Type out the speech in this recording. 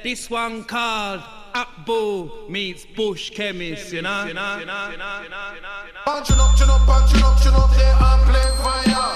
This one called Apple meets Bush Chemist, you know? Punching up, there and play fire.